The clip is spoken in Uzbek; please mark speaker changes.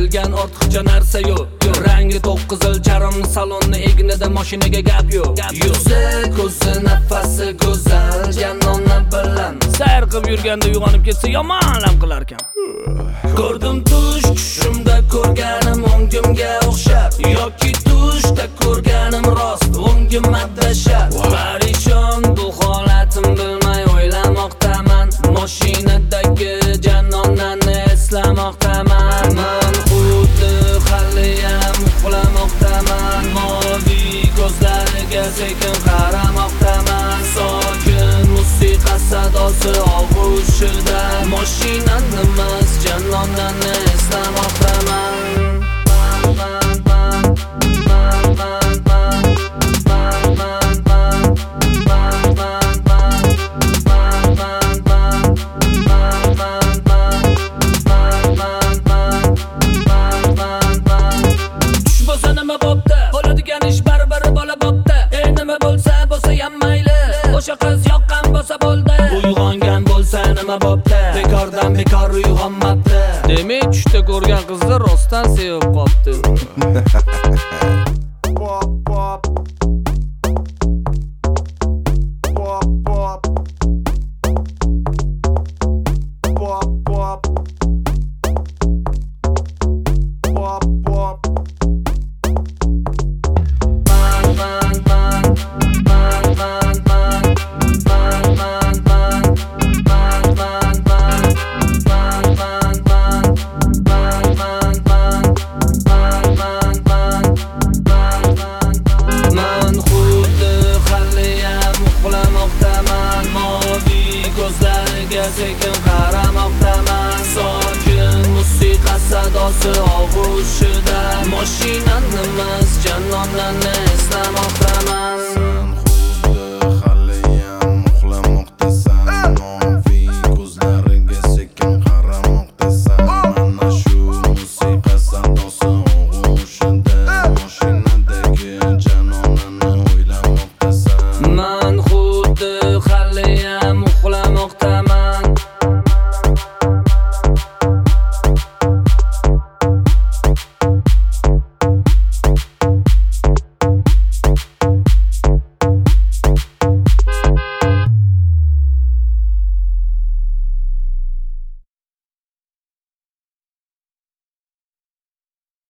Speaker 1: berilgan ortiqcha narsa yo'q. Rangi to'qqizil charm salonni egnida mashinaga gap yo'q. Yuzi, ko'zi, nafasi go'zal, janonna bilan sayr qilib yurganda uyg'onib ketsa yomon alam qilar ekan. Ko'rdim tushimda ko'rganim o'ngimga o'xshab, yoki tushda ko'rganim rost o'ngim madashab. Parishon bu holatim bilmay o'ylamoqdaman, mashinadagi jannonnani eslamoqdaman. Men xuddi haliyam uxlamoqdaman, moviy ko'zlariga sekin qaramoqdaman. Sokin musiqa sadosi og'ushida mashinamiz jannonnani eslamoqdaman. Uyg'ongan bo'lsa nima bo'pti? Bekordan bekor uyg'onmabdi. Demak, tushda ko'rgan qizni rostdan sevib qopti. Sekin qaramoqdaman, sokin musiqa sadosi og'ushida mashinamiz jannonlarni